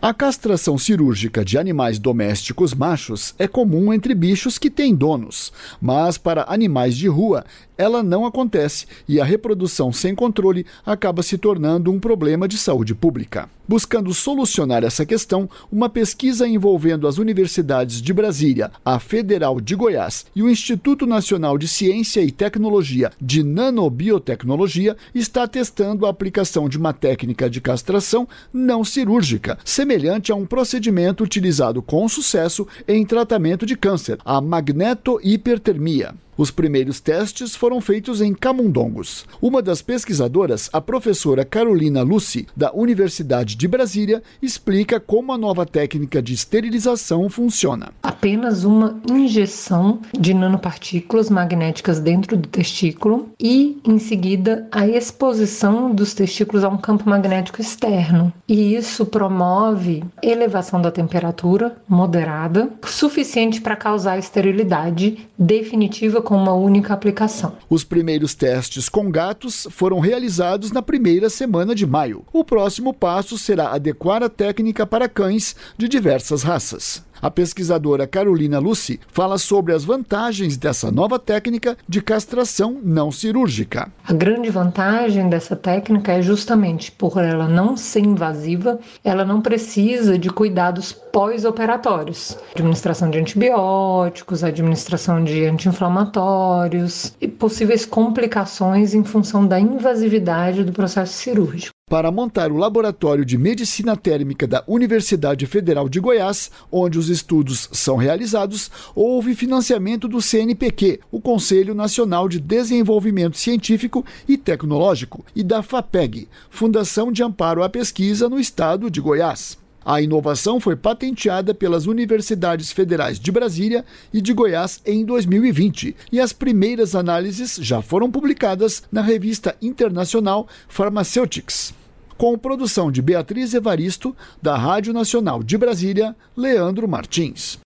A castração cirúrgica de animais domésticos machos é comum entre bichos que têm donos, mas para animais de rua ela não acontece e a reprodução sem controle acaba se tornando um problema de saúde pública. Buscando solucionar essa questão, uma pesquisa envolvendo as universidades de Brasília, a Federal de Goiás e o Instituto Nacional de Ciência e Tecnologia de Nanobiotecnologia está testando a aplicação de uma técnica de castração não cirúrgica, semelhante a um procedimento utilizado com sucesso em tratamento de câncer, a magnetohipertermia. Os primeiros testes foram feitos em camundongos. Uma das pesquisadoras, a professora Carolina Lucy, da Universidade de Brasília, explica como a nova técnica de esterilização funciona. Apenas uma injeção de nanopartículas magnéticas dentro do testículo e, em seguida, a exposição dos testículos a um campo magnético externo. E isso promove elevação da temperatura moderada, suficiente para causar esterilidade definitiva com uma única aplicação. Os primeiros testes com gatos foram realizados na primeira semana de maio. O próximo passo será adequar a técnica para cães de diversas raças. A pesquisadora Carolina Lucy fala sobre as vantagens dessa nova técnica de castração não cirúrgica. A grande vantagem dessa técnica é justamente por ela não ser invasiva, ela não precisa de cuidados pós-operatórios. Administração de antibióticos, administração de anti-inflamatórios e possíveis complicações em função da invasividade do processo cirúrgico. Para montar o Laboratório de Medicina Térmica da Universidade Federal de Goiás, onde os estudos são realizados, houve financiamento do CNPq, o Conselho Nacional de Desenvolvimento Científico e Tecnológico, e da FAPEG, Fundação de Amparo à Pesquisa no Estado de Goiás. A inovação foi patenteada pelas Universidades Federais de Brasília e de Goiás em 2020 e as primeiras análises já foram publicadas na revista internacional Pharmaceutics. Com produção de Beatriz Evaristo, da Rádio Nacional de Brasília, Leandro Martins.